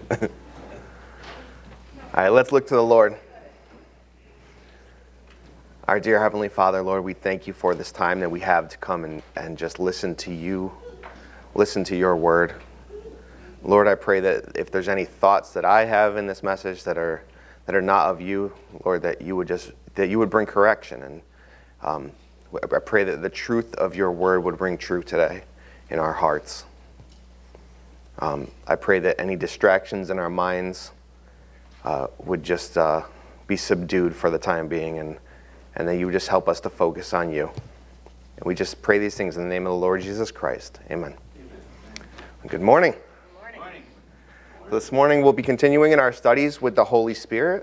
All right, let's look to the Lord. Our dear Heavenly Father, Lord, we thank you for this time that we have to come and just listen to you, listen to your word. Lord, I pray that if there's any thoughts that I have in this message that are not of you, Lord, that you would bring correction. And I pray that the truth of your word would bring truth today in our hearts. I pray that any distractions in our minds would just be subdued for the time being, and that you would just help us to focus on you. And we just pray these things in the name of the Lord Jesus Christ. Amen. Good morning. Good morning. This morning we'll be continuing in our studies with the Holy Spirit.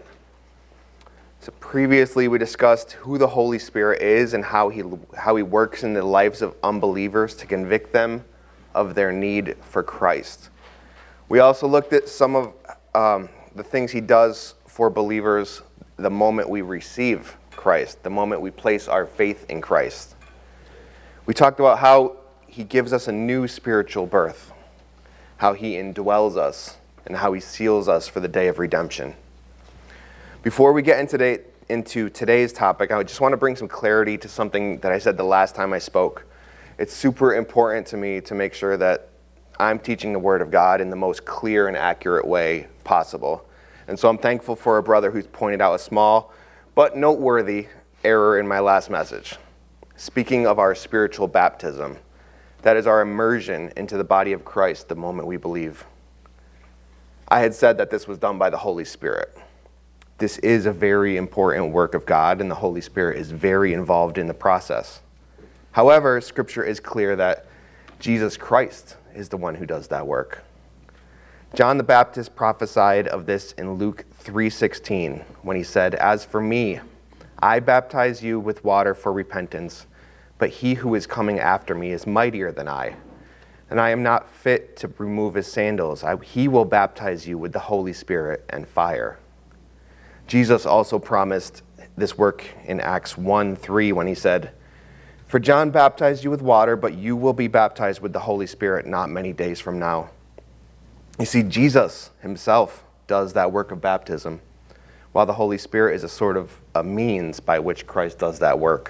So previously we discussed who the Holy Spirit is and how he works in the lives of unbelievers to convict them of their need for Christ. We also looked at some of the things he does for believers the moment we receive Christ, the moment we place our faith in Christ. We talked about how he gives us a new spiritual birth, how he indwells us, and how he seals us for the day of redemption. Before we get into today's topic, I just want to bring some clarity to something that I said the last time I spoke. It's super important to me to make sure that I'm teaching the Word of God in the most clear and accurate way possible. And so I'm thankful for a brother who's pointed out a small but noteworthy error in my last message. Speaking of our spiritual baptism, that is our immersion into the body of Christ the moment we believe. I had said that this was done by the Holy Spirit. This is a very important work of God, and the Holy Spirit is very involved in the process. However, Scripture is clear that Jesus Christ is the one who does that work. John the Baptist prophesied of this in Luke 3:16 when he said, "As for me, I baptize you with water for repentance, but he who is coming after me is mightier than I, and I am not fit to remove his sandals. He will baptize you with the Holy Spirit and fire." Jesus also promised this work in Acts 1:3 when he said, "For John baptized you with water, but you will be baptized with the Holy Spirit not many days from now." You see, Jesus himself does that work of baptism, while the Holy Spirit is a sort of a means by which Christ does that work.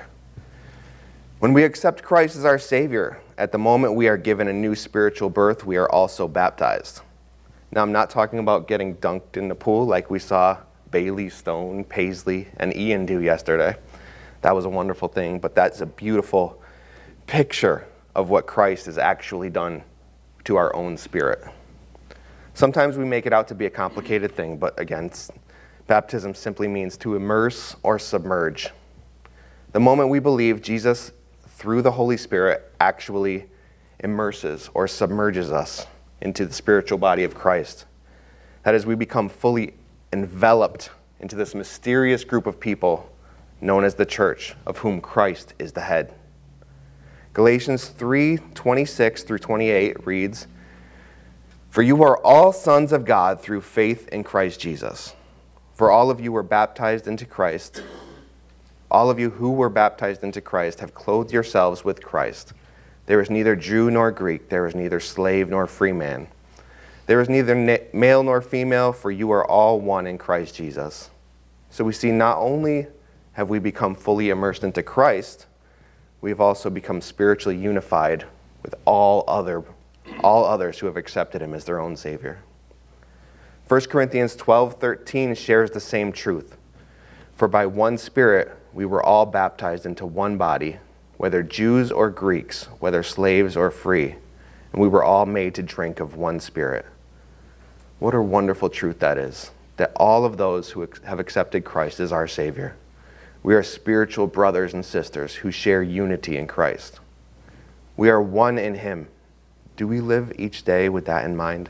When we accept Christ as our Savior, at the moment we are given a new spiritual birth, we are also baptized. Now, I'm not talking about getting dunked in the pool like we saw Bailey, Stone, Paisley, and Ian do yesterday. That was a wonderful thing, but that's a beautiful picture of what Christ has actually done to our own spirit. Sometimes we make it out to be a complicated thing, but again, baptism simply means to immerse or submerge. The moment we believe, Jesus, through the Holy Spirit, actually immerses or submerges us into the spiritual body of Christ. That is, we become fully enveloped into this mysterious group of people known as the church, of whom Christ is the head. Galatians 3:26 through 28 reads, "For you are all sons of God through faith in Christ Jesus. For all of you were baptized into Christ. All of you who were baptized into Christ have clothed yourselves with Christ. There is neither Jew nor Greek. There is neither slave nor free man. There is neither male nor female, for you are all one in Christ Jesus." So we see not only have we become fully immersed into Christ, we've also become spiritually unified with all others who have accepted him as their own Savior. 1 Corinthians 12:13 shares the same truth. "For by one Spirit we were all baptized into one body, whether Jews or Greeks, whether slaves or free, and we were all made to drink of one Spirit." What a wonderful truth that is, that all of those who have accepted Christ as our Savior, we are spiritual brothers and sisters who share unity in Christ. We are one in him. Do we live each day with that in mind?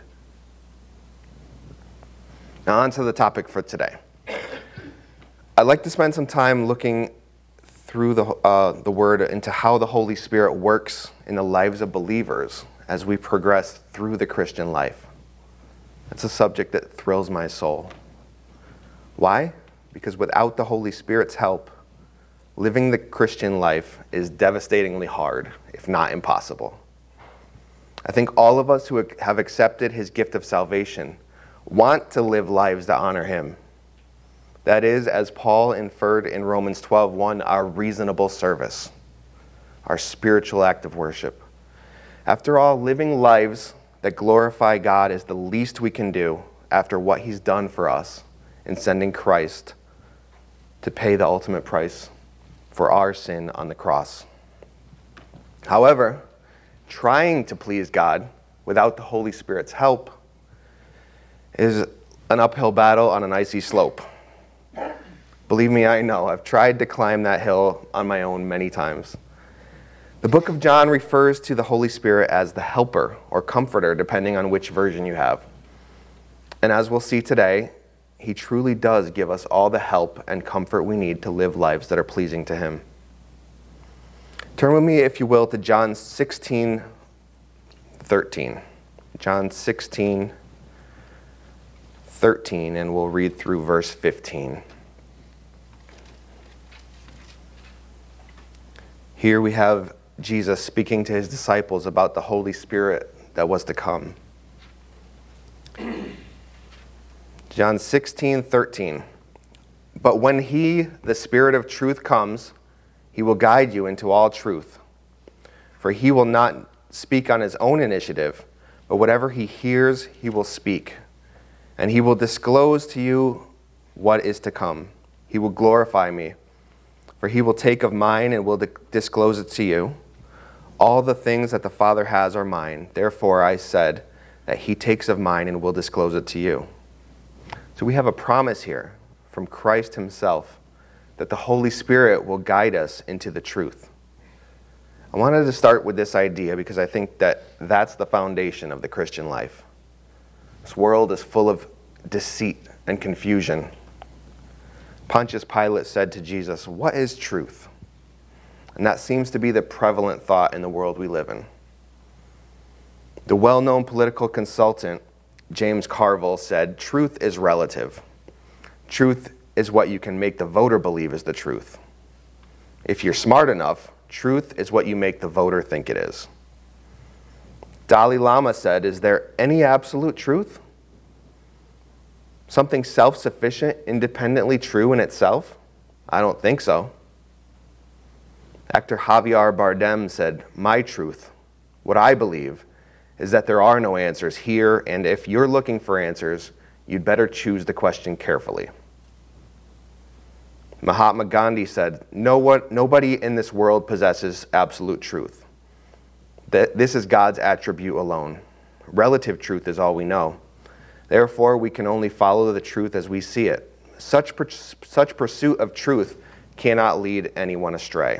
Now on to the topic for today. I'd like to spend some time looking through the Word into how the Holy Spirit works in the lives of believers as we progress through the Christian life. It's a subject that thrills my soul. Why? Because without the Holy Spirit's help, living the Christian life is devastatingly hard, if not impossible. I think all of us who have accepted his gift of salvation want to live lives that honor him. That is, as Paul inferred in Romans 12:1, our reasonable service, our spiritual act of worship. After all, living lives that glorify God is the least we can do after what he's done for us in sending Christ to pay the ultimate price for our sin on the cross. However, trying to please God without the Holy Spirit's help is an uphill battle on an icy slope. Believe me, I know. I've tried to climb that hill on my own many times. The book of John refers to the Holy Spirit as the helper or comforter, depending on which version you have. And as we'll see today, he truly does give us all the help and comfort we need to live lives that are pleasing to him. Turn with me, if you will, to John 16:13. John 16:13, and we'll read through verse 15. Here we have Jesus speaking to his disciples about the Holy Spirit that was to come. John 16:13. But when he, the Spirit of truth, comes, he will guide you into all truth. For he will not speak on his own initiative, but whatever he hears, he will speak. And he will disclose to you what is to come. He will glorify me, for he will take of mine and will disclose it to you. All the things that the Father has are mine. Therefore I said that he takes of mine and will disclose it to you. So we have a promise here from Christ himself that the Holy Spirit will guide us into the truth. I wanted to start with this idea because I think that that's the foundation of the Christian life. This world is full of deceit and confusion. Pontius Pilate said to Jesus, "What is truth?" And that seems to be the prevalent thought in the world we live in. The well-known political consultant, James Carville, said, "Truth is relative. Truth is what you can make the voter believe is the truth. If you're smart enough, truth is what you make the voter think it is." Dalai Lama said, "Is there any absolute truth? Something self-sufficient, independently true in itself? I don't think so." Actor Javier Bardem said, "My truth, what I believe, is that there are no answers here, and if you're looking for answers, you'd better choose the question carefully." Mahatma Gandhi said, "Nobody in this world possesses absolute truth. This is God's attribute alone. Relative truth is all we know. Therefore, we can only follow the truth as we see it. Such pursuit of truth cannot lead anyone astray."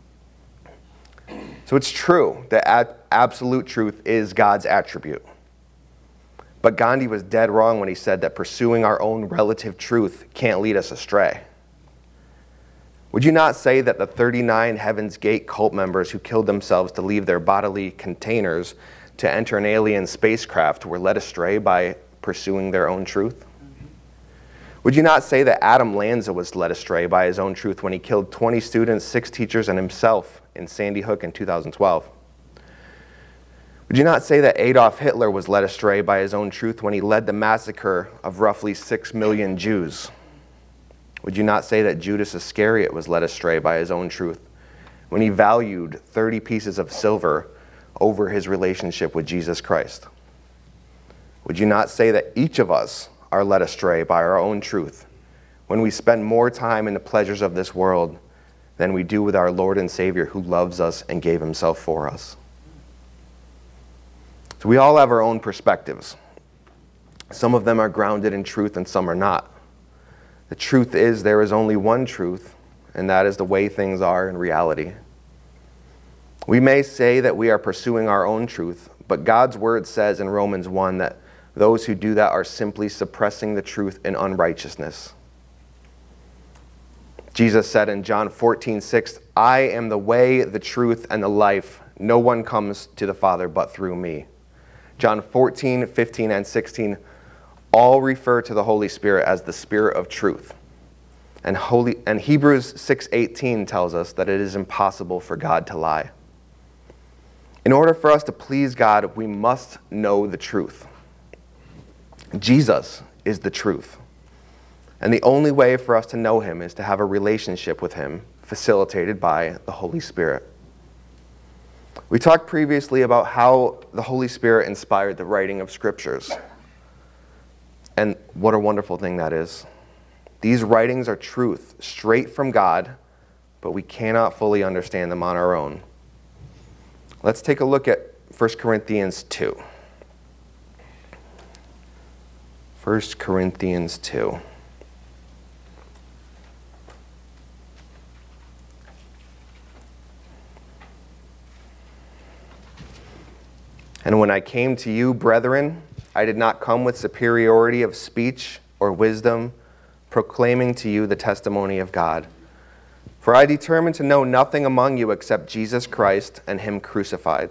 So it's true that absolute truth is God's attribute. But Gandhi was dead wrong when he said that pursuing our own relative truth can't lead us astray. Would you not say that the 39 Heaven's Gate cult members who killed themselves to leave their bodily containers to enter an alien spacecraft were led astray by pursuing their own truth? Would you not say that Adam Lanza was led astray by his own truth when he killed 20 students, 6 teachers, and himself in Sandy Hook in 2012? Would you not say that Adolf Hitler was led astray by his own truth when he led the massacre of roughly 6 million Jews? Would you not say that Judas Iscariot was led astray by his own truth when he valued 30 pieces of silver over his relationship with Jesus Christ? Would you not say that each of us are led astray by our own truth when we spend more time in the pleasures of this world than we do with our Lord and Savior who loves us and gave himself for us? So we all have our own perspectives. Some of them are grounded in truth and some are not. The truth is there is only one truth, and that is the way things are in reality. We may say that we are pursuing our own truth, but God's word says in Romans 1 that those who do that are simply suppressing the truth in unrighteousness. Jesus said in John 14:6, "I am the way, the truth, and the life. No one comes to the Father but through me." John 14:15, and 16 all refer to the Holy Spirit as the Spirit of truth. And Hebrews 6:18 tells us that it is impossible for God to lie. In order for us to please God, we must know the truth. Jesus is the truth. And the only way for us to know him is to have a relationship with him, facilitated by the Holy Spirit. We talked previously about how the Holy Spirit inspired the writing of scriptures. And what a wonderful thing that is. These writings are truth, straight from God, but we cannot fully understand them on our own. Let's take a look at 1 Corinthians 2. 1 Corinthians 2. And when I came to you, brethren, I did not come with superiority of speech or wisdom, proclaiming to you the testimony of God. For I determined to know nothing among you except Jesus Christ and him crucified.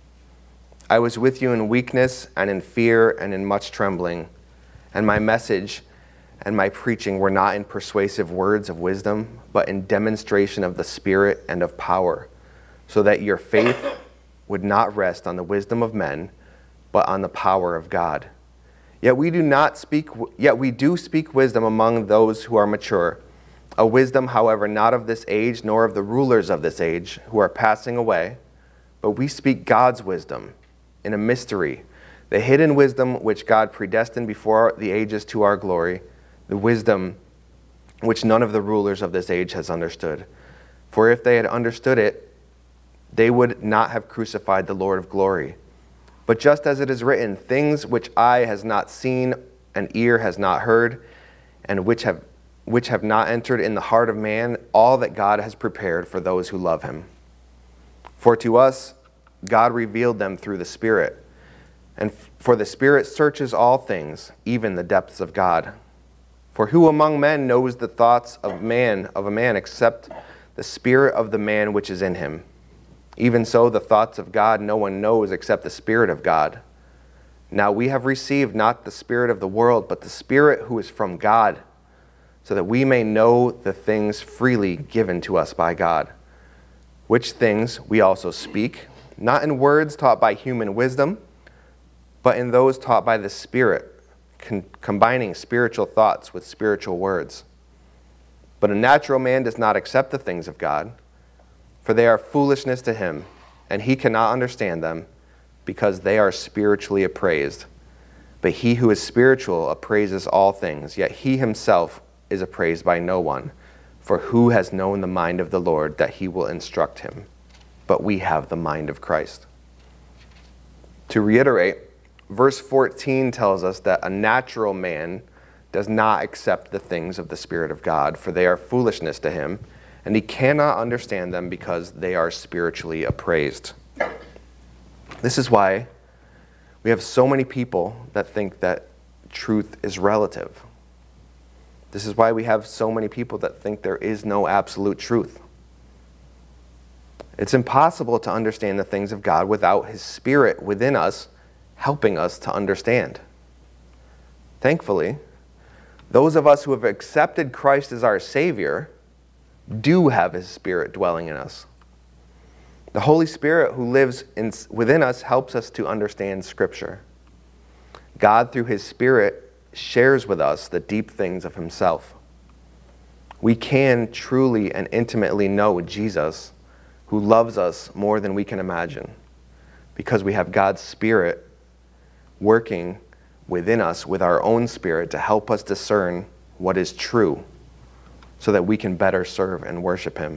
I was with you in weakness and in fear and in much trembling. And my message and my preaching were not in persuasive words of wisdom, but in demonstration of the Spirit and of power, so that your faith would not rest on the wisdom of men, but on the power of God. Yet we do speak wisdom among those who are mature, a wisdom, however, not of this age, nor of the rulers of this age, who are passing away, but we speak God's wisdom in a mystery, the hidden wisdom which God predestined before the ages to our glory, the wisdom which none of the rulers of this age has understood. For if they had understood it, they would not have crucified the Lord of glory. But just as it is written, things which eye has not seen and ear has not heard, and which have not entered in the heart of man, all that God has prepared for those who love him. For to us God revealed them through the Spirit. And for the Spirit searches all things, even the depths of God. For who among men knows the thoughts of a man except the spirit of the man which is in him? Even so, the thoughts of God no one knows except the Spirit of God. Now we have received not the spirit of the world, but the Spirit who is from God, so that we may know the things freely given to us by God. Which things we also speak, not in words taught by human wisdom, but in those taught by the Spirit, combining spiritual thoughts with spiritual words. But a natural man does not accept the things of God, for they are foolishness to him, and he cannot understand them, because they are spiritually appraised. But he who is spiritual appraises all things, yet he himself is appraised by no one. For who has known the mind of the Lord, that he will instruct him? But we have the mind of Christ. To reiterate, verse 14 tells us that a natural man does not accept the things of the Spirit of God, for they are foolishness to him, and he cannot understand them because they are spiritually appraised. This is why we have so many people that think that truth is relative. This is why we have so many people that think there is no absolute truth. It's impossible to understand the things of God without his Spirit within us helping us to understand. Thankfully, those of us who have accepted Christ as our Savior do have his Spirit dwelling in us. The Holy Spirit who lives within us helps us to understand Scripture. God, through his Spirit, shares with us the deep things of himself. We can truly and intimately know Jesus, who loves us more than we can imagine, because we have God's Spirit working within us with our own spirit to help us discern what is true, so that we can better serve and worship him.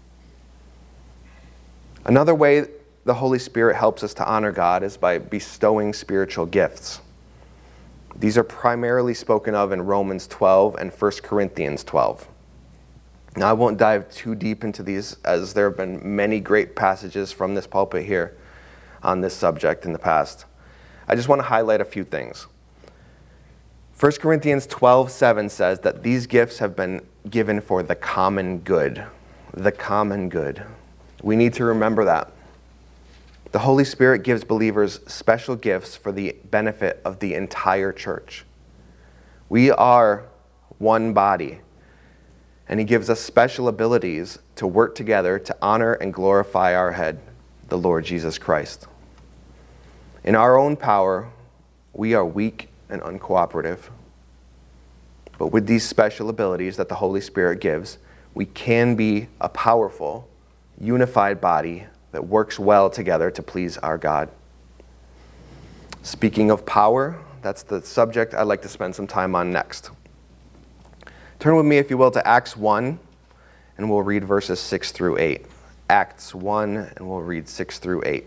Another way the Holy Spirit helps us to honor God is by bestowing spiritual gifts. These are primarily spoken of in Romans 12 and 1 Corinthians 12. Now, I won't dive too deep into these, as there have been many great passages from this pulpit here on this subject in the past. I just want to highlight a few things. 1 Corinthians 12:7 says that these gifts have been given for the common good. The common good. We need to remember that. The Holy Spirit gives believers special gifts for the benefit of the entire church. We are one body, and he gives us special abilities to work together to honor and glorify our head, the Lord Jesus Christ. In our own power, we are weak and uncooperative. But with these special abilities that the Holy Spirit gives, we can be a powerful, unified body that works well together to please our God. Speaking of power, that's the subject I'd like to spend some time on next. Turn with me, if you will, to Acts 1, and we'll read verses 6 through 8. Acts 1, and we'll read 6 through 8.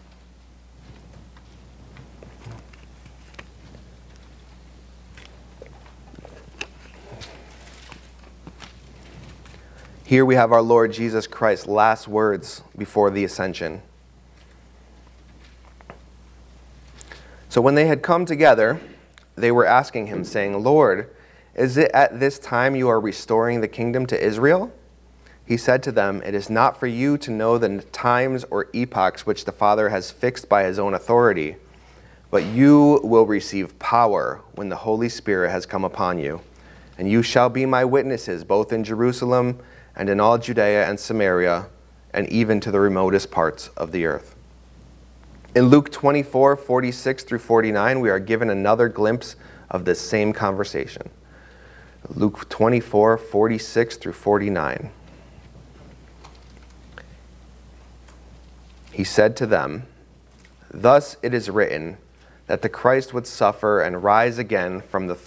Here we have our Lord Jesus Christ's last words before the ascension. So when they had come together, they were asking him, saying, "Lord, is it at this time you are restoring the kingdom to Israel?" He said to them, "It is not for you to know the times or epochs which the Father has fixed by his own authority, but you will receive power when the Holy Spirit has come upon you, and you shall be my witnesses both in Jerusalem and in all Judea and Samaria, and even to the remotest parts of the earth." In Luke 24, 46 through 49, we are given another glimpse of this same conversation. Luke 24, 46 through 49. He said to them, "Thus it is written that the Christ would suffer and rise again from the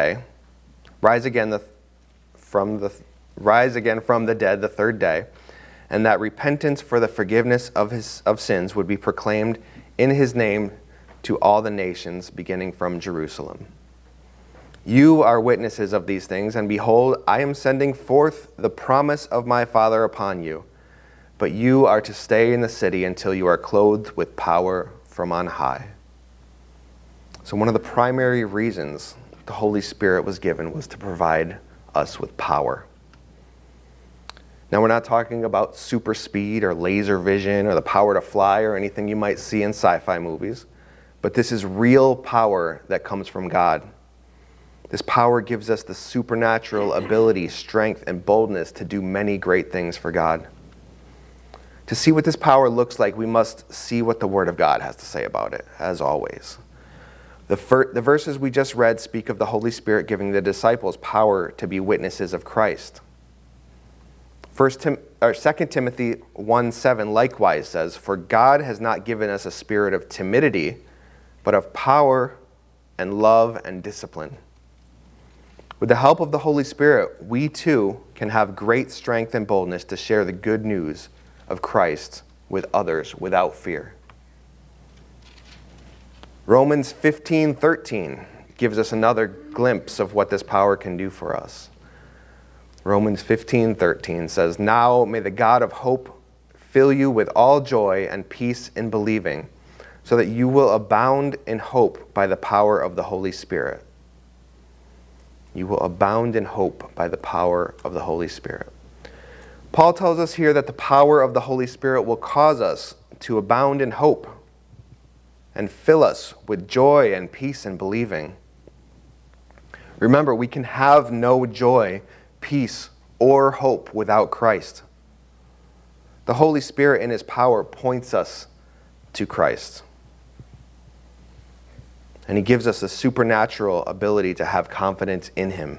dead the third day, and that repentance for the forgiveness of sins would be proclaimed in his name to all the nations, beginning from Jerusalem. You are witnesses of these things, and behold, I am sending forth the promise of my Father upon you, but you are to stay in the city until you are clothed with power from on high." So one of the primary reasons the Holy Spirit was given was to provide us with power. Now, we're not talking about super speed or laser vision or the power to fly or anything you might see in sci-fi movies, but this is real power that comes from God. This power gives us the supernatural ability, strength, and boldness to do many great things for God. To see what this power looks like, we must see what the Word of God has to say about it, as always. The verses we just read speak of the Holy Spirit giving the disciples power to be witnesses of Christ. 2 Timothy 1:7 likewise says, "For God has not given us a spirit of timidity, but of power and love and discipline." With the help of the Holy Spirit, we too can have great strength and boldness to share the good news of Christ with others without fear. Romans 15:13 gives us another glimpse of what this power can do for us. Romans 15:13 says, "Now may the God of hope fill you with all joy and peace in believing, so that you will abound in hope by the power of the Holy Spirit." You will abound in hope by the power of the Holy Spirit. Paul tells us here that the power of the Holy Spirit will cause us to abound in hope and fill us with joy and peace in believing. Remember, we can have no joy, peace, or hope without Christ. The Holy Spirit in his power points us to Christ. And he gives us a supernatural ability to have confidence in him.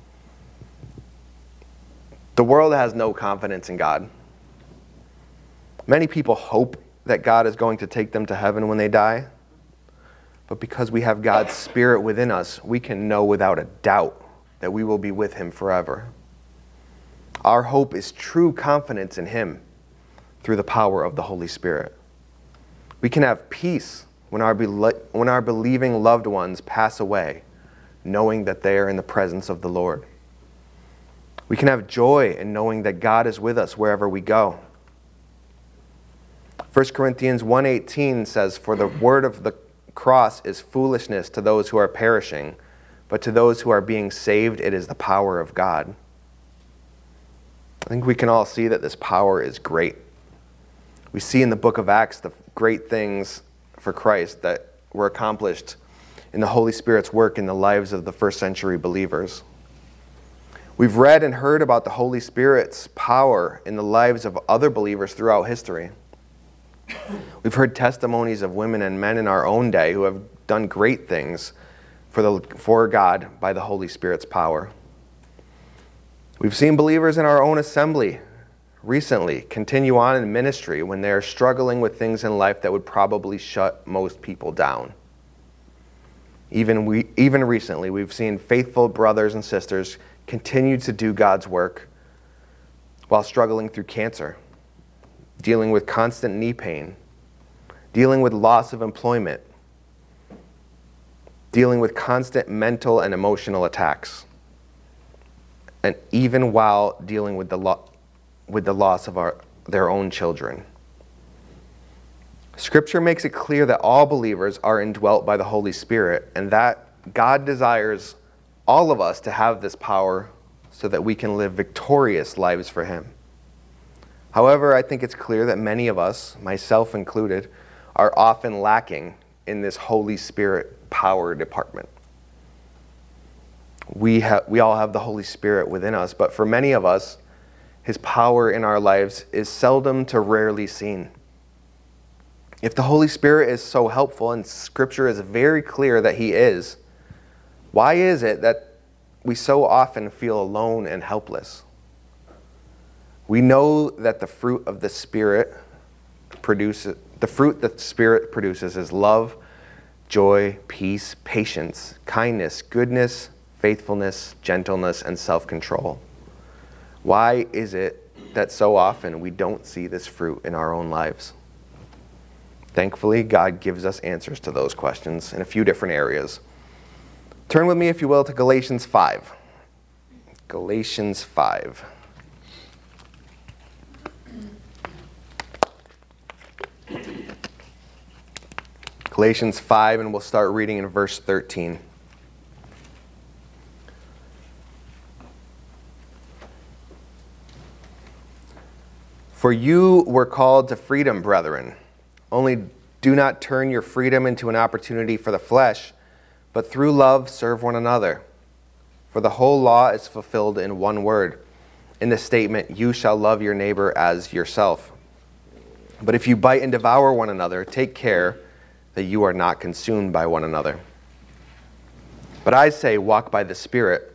The world has no confidence in God. Many people hope that God is going to take them to heaven when they die. But because we have God's Spirit within us, we can know without a doubt that we will be with him forever. Our hope is true confidence in him through the power of the Holy Spirit. We can have peace when our believing loved ones pass away, knowing that they are in the presence of the Lord. We can have joy in knowing that God is with us wherever we go. 1 Corinthians 1:18 says, "For the word of the cross is foolishness to those who are perishing, but to those who are being saved, it is the power of God." I think we can all see that this power is great. We see in the book of Acts the great things for Christ that were accomplished in the Holy Spirit's work in the lives of the first century believers. We've read and heard about the Holy Spirit's power in the lives of other believers throughout history. We've heard testimonies of women and men in our own day who have done great things for God by the Holy Spirit's power. We've seen believers in our own assembly recently continue on in ministry when they are struggling with things in life that would probably shut most people down. Even recently, we've seen faithful brothers and sisters continue to do God's work while struggling through cancer, dealing with constant knee pain, dealing with loss of employment, dealing with constant mental and emotional attacks, and even while dealing with the loss of their own children. Scripture makes it clear that all believers are indwelt by the Holy Spirit, and that God desires all of us to have this power so that we can live victorious lives for Him. However, I think it's clear that many of us, myself included, are often lacking in this Holy Spirit power department. We all have the Holy Spirit within us, but for many of us, His power in our lives is seldom to rarely seen. If the Holy Spirit is so helpful, and Scripture is very clear that He is, why is it that we so often feel alone and helpless? We know that the fruit the Spirit produces is love, joy, peace, patience, kindness, goodness, faithfulness, gentleness, and self-control. Why is it that so often we don't see this fruit in our own lives? Thankfully, God gives us answers to those questions in a few different areas. Turn with me, if you will, to Galatians 5. Galatians 5. Galatians 5, and we'll start reading in verse 13. For you were called to freedom, brethren. Only do not turn your freedom into an opportunity for the flesh, but through love serve one another. For the whole law is fulfilled in one word, in the statement, you shall love your neighbor as yourself. But if you bite and devour one another, take care that you are not consumed by one another. But I say, walk by the Spirit,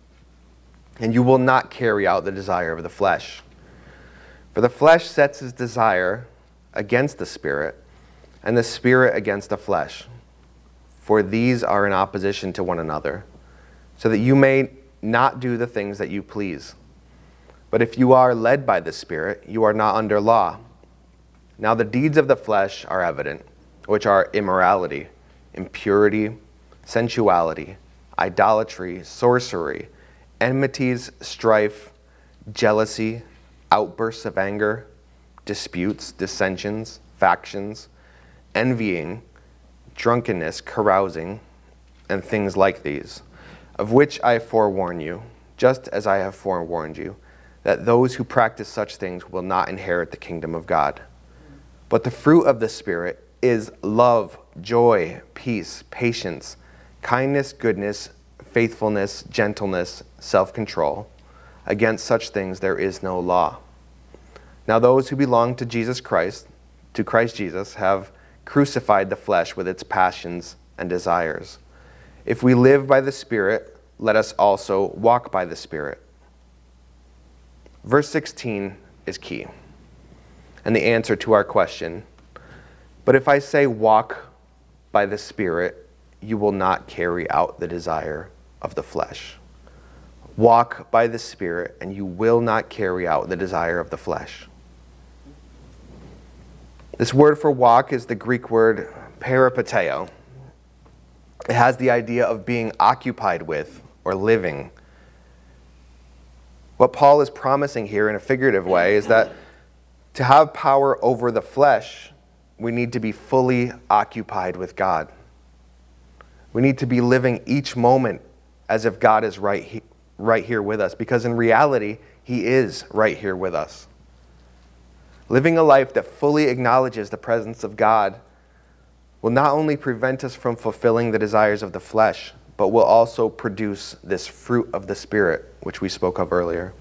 and you will not carry out the desire of the flesh. For the flesh sets his desire against the Spirit, and the Spirit against the flesh. For these are in opposition to one another, so that you may not do the things that you please. But if you are led by the Spirit, you are not under law. Now the deeds of the flesh are evident, which are immorality, impurity, sensuality, idolatry, sorcery, enmities, strife, jealousy, outbursts of anger, disputes, dissensions, factions, envying, drunkenness, carousing, and things like these, of which I forewarn you, just as I have forewarned you, that those who practice such things will not inherit the kingdom of God. But the fruit of the Spirit is love, joy, peace, patience, kindness, goodness, faithfulness, gentleness, self-control. Against such things there is no law. Now those who belong to Christ Jesus, have crucified the flesh with its passions and desires. If we live by the Spirit, let us also walk by the Spirit. Verse 16 is key, and the answer to our question. But if I say walk by the Spirit, you will not carry out the desire of the flesh. Walk by the Spirit, and you will not carry out the desire of the flesh. This word for walk is the Greek word peripateo. It has the idea of being occupied with or living. What Paul is promising here in a figurative way is that to have power over the flesh, we need to be fully occupied with God. We need to be living each moment as if God is right here with us, because in reality, He is right here with us. Living a life that fully acknowledges the presence of God will not only prevent us from fulfilling the desires of the flesh, but will also produce this fruit of the Spirit, which we spoke of earlier.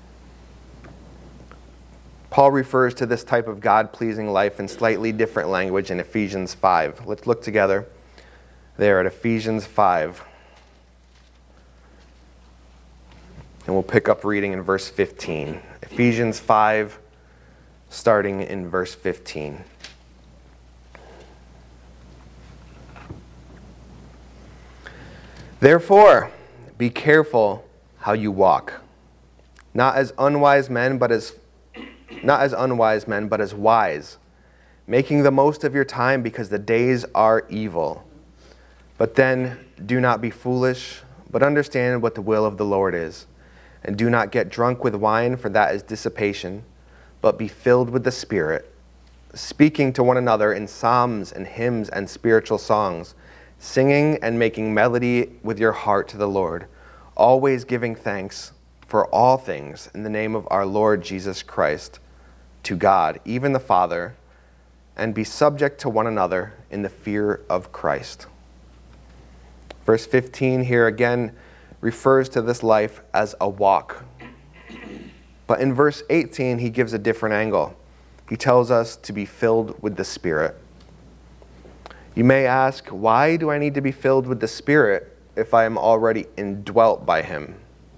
Paul refers to this type of God-pleasing life in slightly different language in Ephesians 5. Let's look together there at Ephesians 5. And we'll pick up reading in verse 15. Ephesians 5, starting in verse 15. Therefore, be careful how you walk, not as unwise men, but as wise, making the most of your time because the days are evil. But then do not be foolish, but understand what the will of the Lord is. And do not get drunk with wine, for that is dissipation, but be filled with the Spirit, speaking to one another in psalms and hymns and spiritual songs, singing and making melody with your heart to the Lord, always giving thanks for all things in the name of our Lord Jesus Christ, to God, even the Father, and be subject to one another in the fear of Christ. Verse 15 here again refers to this life as a walk. But in verse 18, he gives a different angle. He tells us to be filled with the Spirit. You may ask, why do I need to be filled with the Spirit if I am already indwelt by Him?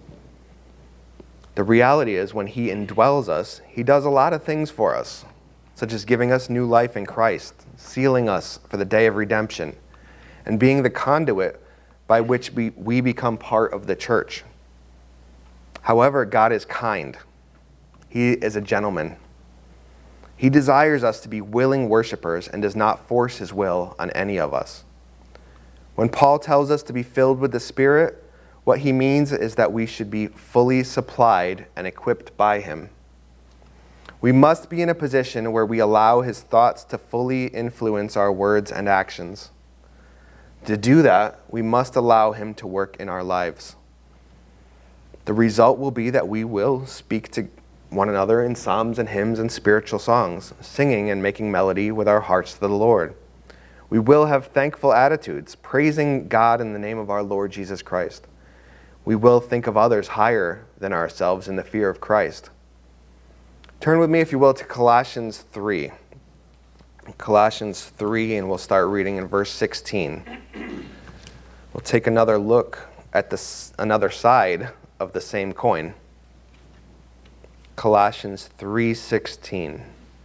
The reality is, when He indwells us, He does a lot of things for us, such as giving us new life in Christ, sealing us for the day of redemption, and being the conduit by which we become part of the church. However, God is kind. He is a gentleman. He desires us to be willing worshipers and does not force His will on any of us. When Paul tells us to be filled with the Spirit, what he means is that we should be fully supplied and equipped by Him. We must be in a position where we allow His thoughts to fully influence our words and actions. To do that, we must allow Him to work in our lives. The result will be that we will speak to one another in psalms and hymns and spiritual songs, singing and making melody with our hearts to the Lord. We will have thankful attitudes, praising God in the name of our Lord Jesus Christ. We will think of others higher than ourselves in the fear of Christ. Turn with me, if you will, to Colossians 3. Colossians 3, and we'll start reading in verse 16. We'll take another look at another side of the same coin. Colossians 3:16.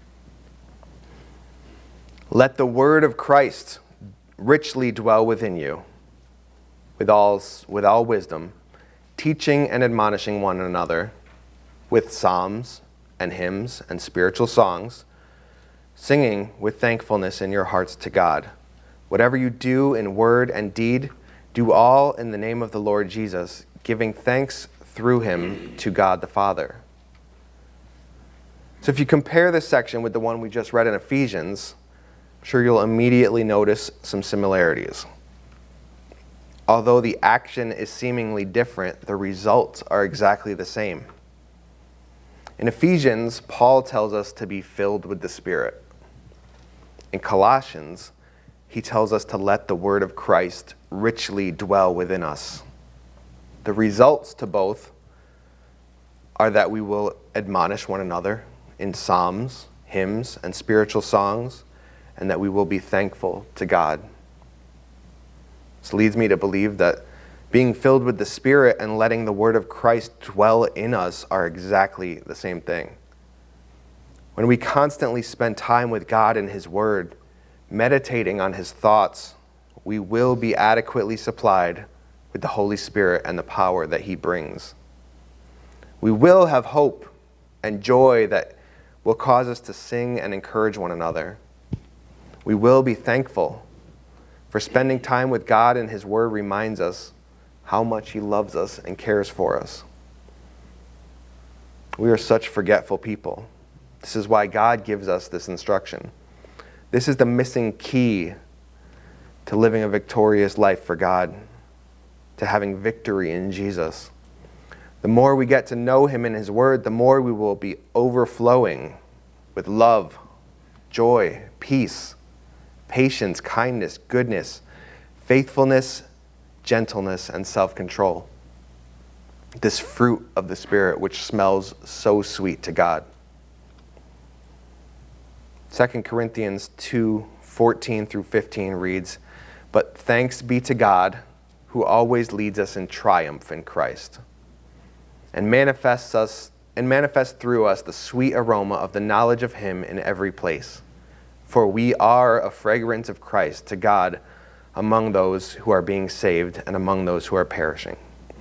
Let the word of Christ richly dwell within you, with all wisdom, teaching and admonishing one another with psalms and hymns and spiritual songs, singing with thankfulness in your hearts to God. Whatever you do in word and deed, do all in the name of the Lord Jesus, giving thanks through Him to God the Father. So if you compare this section with the one we just read in Ephesians, I'm sure you'll immediately notice some similarities. Although the action is seemingly different, the results are exactly the same. In Ephesians, Paul tells us to be filled with the Spirit. In Colossians, he tells us to let the word of Christ richly dwell within us. The results to both are that we will admonish one another in psalms, hymns, and spiritual songs, and that we will be thankful to God. This leads me to believe that being filled with the Spirit and letting the word of Christ dwell in us are exactly the same thing. When we constantly spend time with God and His word, meditating on His thoughts, we will be adequately supplied with the Holy Spirit and the power that He brings. We will have hope and joy that will cause us to sing and encourage one another. We will be thankful, for spending time with God and His word reminds us how much He loves us and cares for us. We are such forgetful people. This is why God gives us this instruction. This is the missing key to living a victorious life for God, to having victory in Jesus. The more we get to know Him in His word, the more we will be overflowing with love, joy, peace, patience, kindness, goodness, faithfulness, gentleness, and self-control. This fruit of the Spirit which smells so sweet to God. 2 Corinthians 2:14 through 15 reads, "But thanks be to God, who always leads us in triumph in Christ." and manifest through us the sweet aroma of the knowledge of him in every place. For we are a fragrance of Christ to God among those who are being saved and among those who are perishing.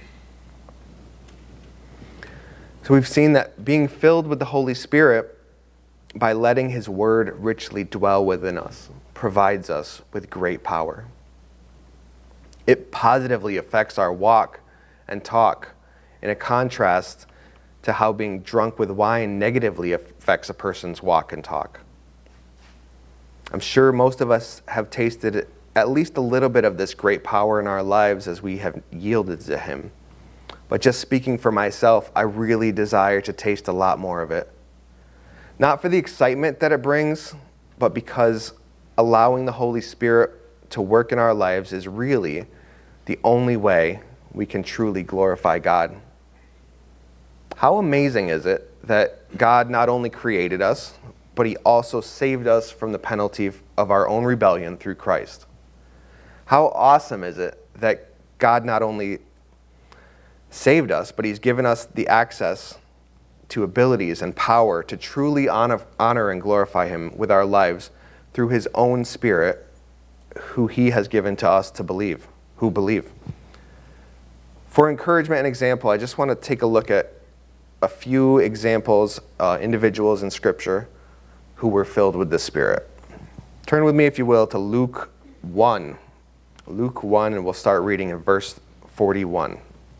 So we've seen that being filled with the Holy Spirit by letting his word richly dwell within us provides us with great power. It positively affects our walk and talk, in a contrast to how being drunk with wine negatively affects a person's walk and talk. I'm sure most of us have tasted at least a little bit of this great power in our lives as we have yielded to him. But just speaking for myself, I really desire to taste a lot more of it. Not for the excitement that it brings, but because allowing the Holy Spirit to work in our lives is really the only way we can truly glorify God. How amazing is it that God not only created us, but he also saved us from the penalty of our own rebellion through Christ? How awesome is it that God not only saved us, but he's given us the access to abilities and power to truly honor and glorify him with our lives through his own Spirit, who he has given to us to believe, who believe. For encouragement and example, I just want to take a look at a few examples, individuals in Scripture who were filled with the Spirit. Turn with me, if you will, to Luke 1. Luke 1, and we'll start reading in verse 41.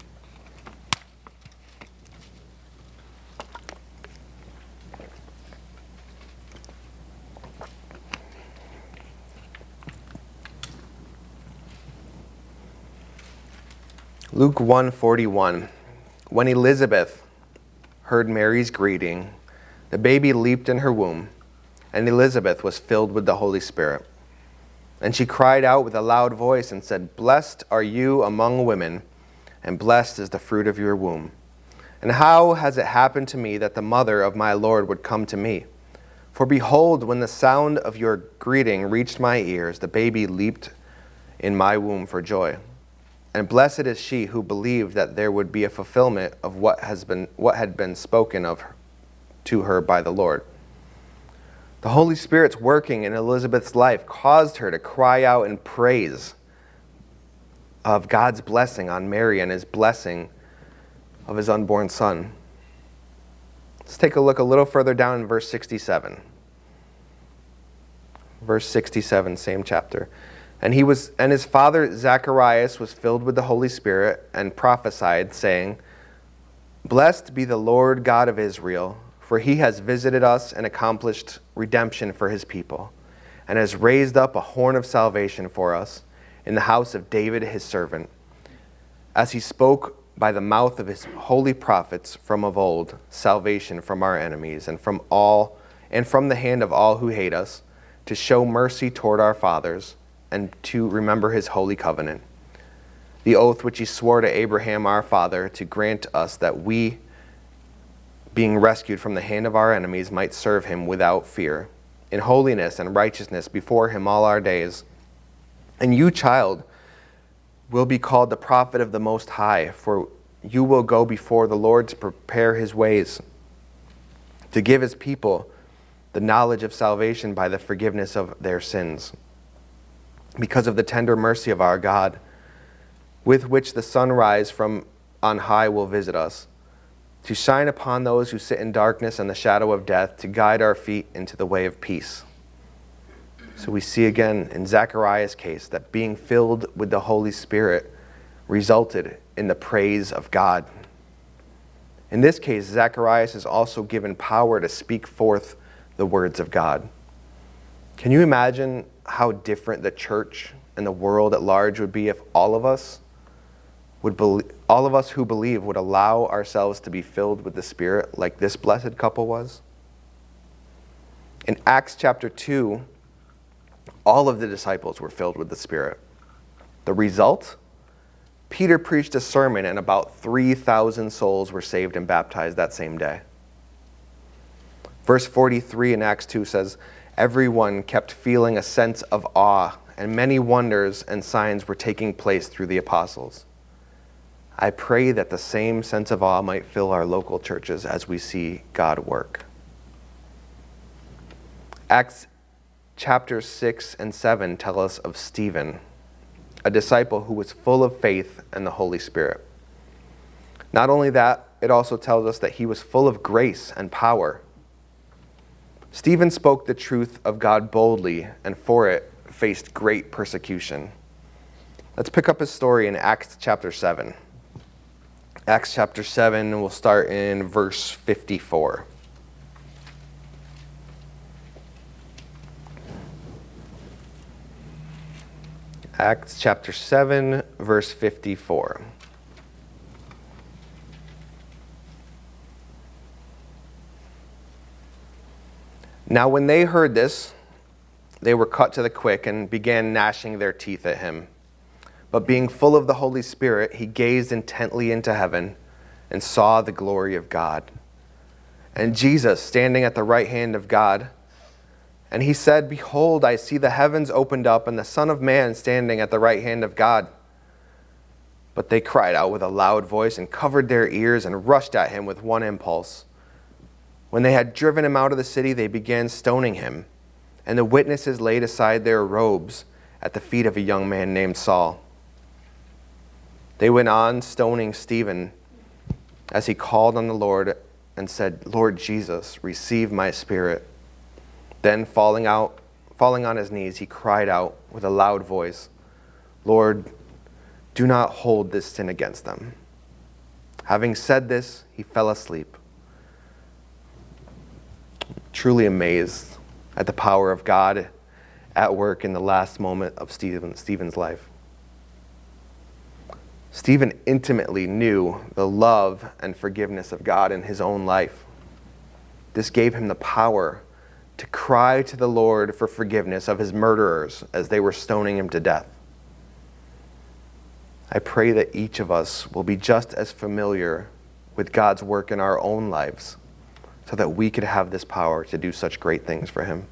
Luke 1:41. When Elizabeth heard Mary's greeting, the baby leaped in her womb, and Elizabeth was filled with the Holy Spirit. And she cried out with a loud voice and said, "Blessed are you among women, and blessed is the fruit of your womb. And how has it happened to me that the mother of my Lord would come to me? For behold, when the sound of your greeting reached my ears, the baby leaped in my womb for joy. And blessed is she who believed that there would be a fulfillment of what had been spoken of to her by the Lord." The Holy Spirit's working in Elizabeth's life caused her to cry out in praise of God's blessing on Mary and his blessing of his unborn son. Let's take a look a little further down in verse 67. Verse 67, same chapter. And his father Zacharias was filled with the Holy Spirit and prophesied, saying, "Blessed be the Lord God of Israel, for he has visited us and accomplished redemption for his people, and has raised up a horn of salvation for us in the house of David his servant, as he spoke by the mouth of his holy prophets from of old, salvation from our enemies and from the hand of all who hate us, to show mercy toward our fathers, and to remember his holy covenant, the oath which he swore to Abraham our father, to grant us that we, being rescued from the hand of our enemies, might serve him without fear, in holiness and righteousness before him all our days. And you, child, will be called the prophet of the Most High, for you will go before the Lord to prepare his ways, to give his people the knowledge of salvation by the forgiveness of their sins, because of the tender mercy of our God, with which the sunrise from on high will visit us, to shine upon those who sit in darkness and the shadow of death, to guide our feet into the way of peace." So we see again in Zechariah's case that being filled with the Holy Spirit resulted in the praise of God. In this case, Zacharias is also given power to speak forth the words of God. Can you imagine how different the church and the world at large would be if all of us who believe would allow ourselves to be filled with the Spirit like this blessed couple was? In Acts chapter 2, all of the disciples were filled with the Spirit. The result? Peter preached a sermon and about 3,000 souls were saved and baptized that same day. Verse 43 in Acts 2 says, "Everyone kept feeling a sense of awe, and many wonders and signs were taking place through the apostles." I pray that the same sense of awe might fill our local churches as we see God work. Acts chapters 6 and 7 tell us of Stephen, a disciple who was full of faith and the Holy Spirit. Not only that, it also tells us that he was full of grace and power. Stephen spoke the truth of God boldly, and for it faced great persecution. Let's pick up his story in Acts chapter 7. Acts chapter 7, we'll start in verse 54. Acts chapter 7, verse 54. Now when they heard this, they were cut to the quick and began gnashing their teeth at him. But being full of the Holy Spirit, he gazed intently into heaven and saw the glory of God, and Jesus standing at the right hand of God. And he said, "Behold, I see the heavens opened up, and the Son of Man standing at the right hand of God." But they cried out with a loud voice and covered their ears and rushed at him with one impulse. When they had driven him out of the city, they began stoning him. And the witnesses laid aside their robes at the feet of a young man named Saul. They went on stoning Stephen as he called on the Lord and said, "Lord Jesus, receive my spirit." Then falling on his knees, he cried out with a loud voice, "Lord, do not hold this sin against them." Having said this, he fell asleep. Truly amazed at the power of God at work in the last moment of Stephen's life. Stephen intimately knew the love and forgiveness of God in his own life. This gave him the power to cry to the Lord for forgiveness of his murderers as they were stoning him to death. I pray that each of us will be just as familiar with God's work in our own lives so that we could have this power to do such great things for him.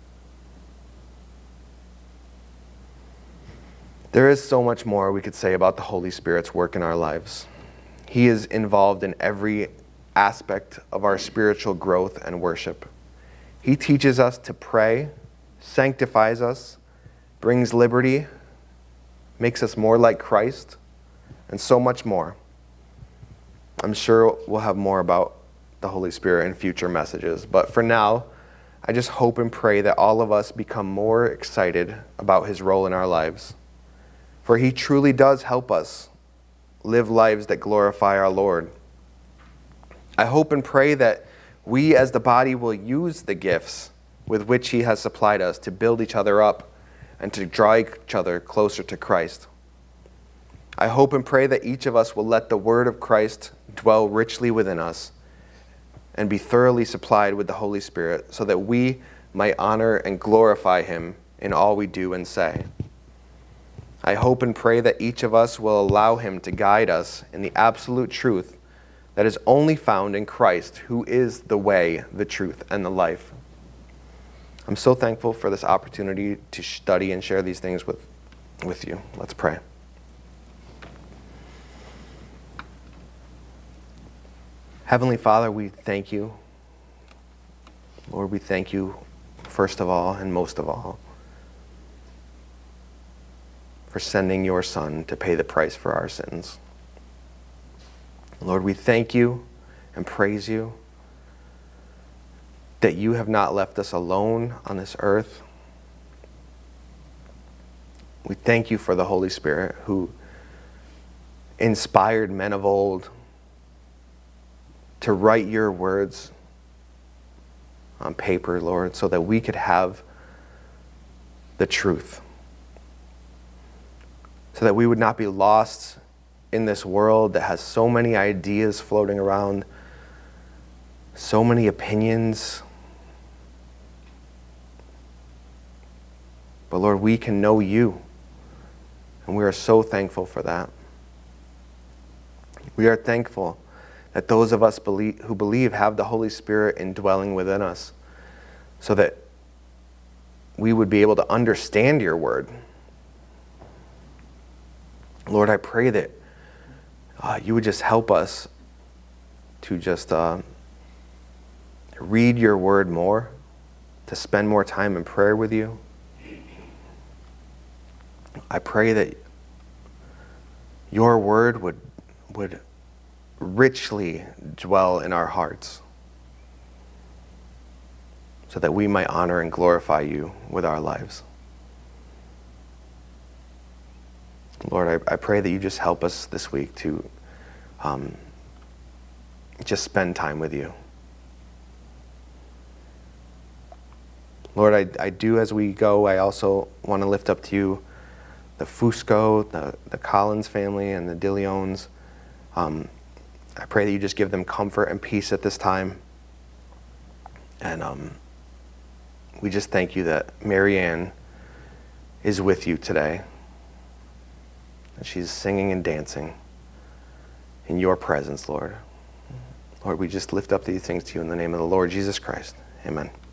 There is so much more we could say about the Holy Spirit's work in our lives. He is involved in every aspect of our spiritual growth and worship. He teaches us to pray, sanctifies us, brings liberty, makes us more like Christ, and so much more. I'm sure we'll have more about the Holy Spirit in future messages, but for now, I just hope and pray that all of us become more excited about his role in our lives. For he truly does help us live lives that glorify our Lord. I hope and pray that we as the body will use the gifts with which he has supplied us to build each other up and to draw each other closer to Christ. I hope and pray that each of us will let the word of Christ dwell richly within us and be thoroughly supplied with the Holy Spirit so that we might honor and glorify him in all we do and say. I hope and pray that each of us will allow him to guide us in the absolute truth that is only found in Christ, who is the way, the truth, and the life. I'm so thankful for this opportunity to study and share these things with you. Let's pray. Heavenly Father, we thank you. Lord, we thank you first of all and most of all for sending your Son to pay the price for our sins. Lord, we thank you and praise you that you have not left us alone on this earth. We thank you for the Holy Spirit who inspired men of old to write your words on paper, Lord, so that we could have the truth. So that we would not be lost in this world that has so many ideas floating around, so many opinions. But Lord, we can know you, and we are so thankful for that. We are thankful that those of us who believe have the Holy Spirit indwelling within us so that we would be able to understand your word. Lord, I pray that you would just help us to just read your word more, to spend more time in prayer with you. I pray that your word would richly dwell in our hearts so that we might honor and glorify you with our lives. Lord, I pray that you just help us this week to just spend time with you. Lord, I do as we go, I also want to lift up to you the Fusco, the Collins family, and the DeLeons. I pray that you just give them comfort and peace at this time. And we just thank you that Marianne is with you today. And she's singing and dancing in your presence, Lord. Lord, we just lift up these things to you in the name of the Lord Jesus Christ. Amen.